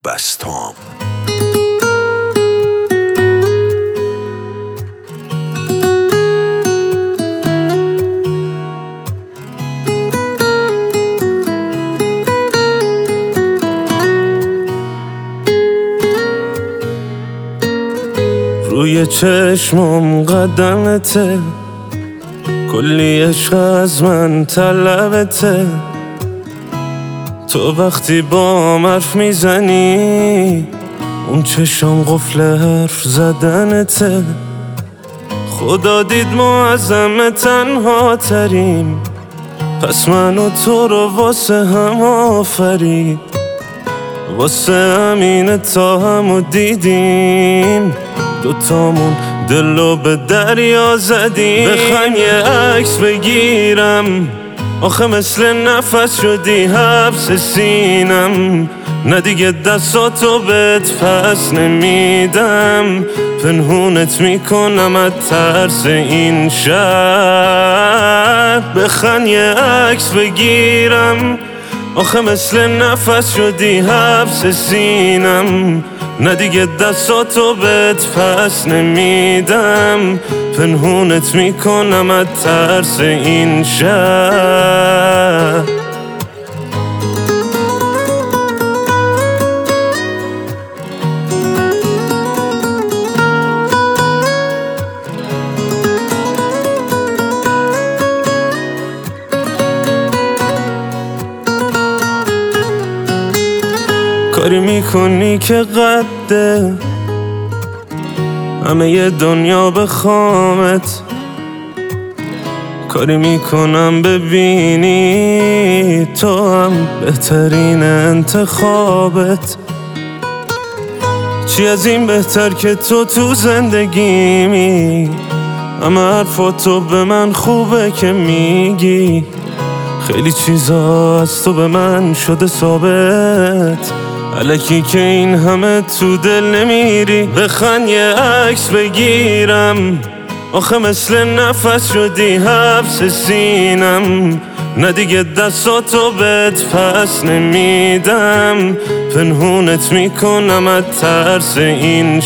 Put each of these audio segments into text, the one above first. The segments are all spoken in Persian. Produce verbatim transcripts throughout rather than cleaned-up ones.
بستام. روی چشمم قدمته، کلی عشق از من طلبته. تو وقتی با حرف میزنی اون چشم قفل حرف زدنته. خدا دید ما از همه تنها تریم، پس من و تو رو واسه هم آفرید. واسه همینه تا همو دیدیم، دوتامون دلو به دریا زدیم. بخوایم یه عکس بگیرم، آخه مثل نفس شدی حبس سینم. نه دیگه دستاتو بهت پس نمیدم، پنهونت میکنم از ترس این شهر. بخوایم یه عکس بگیرم، آخه مثل نفس شدی حبس سینم. نه دیگه دستاتو بهت پس نمیدم، پنهونت میکنم از ترس این شهر. کاری میکنی که قده همه ی دنیا بخوامت، کاری میکنم ببینی تو هم بهترین انتخابت. چی از این بهتر که تو تو زندگیمی، همه حرفاتو به من خوبه که میگی. خیلی چیزا از تو به من شده ثابت، الکی که این همه تو دل نمیری. بخوایم یه عکس بگیرم، آخه مثل نفس شدی حبس سینم. نه دیگه دستاتو بهت پس نمیدم، پنهونت میکنم از ترس این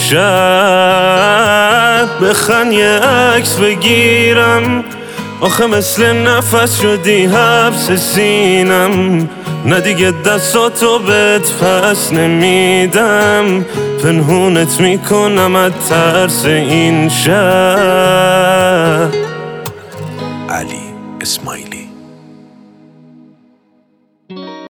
شهر. بخوایم یه عکس بگیرم، آخه مثل نفس شدی حبس سینم. نه دیگه دستاتو بهت پس نمیدم، پنهونت میکنم از ترس این شهر. علی اسماعیلی.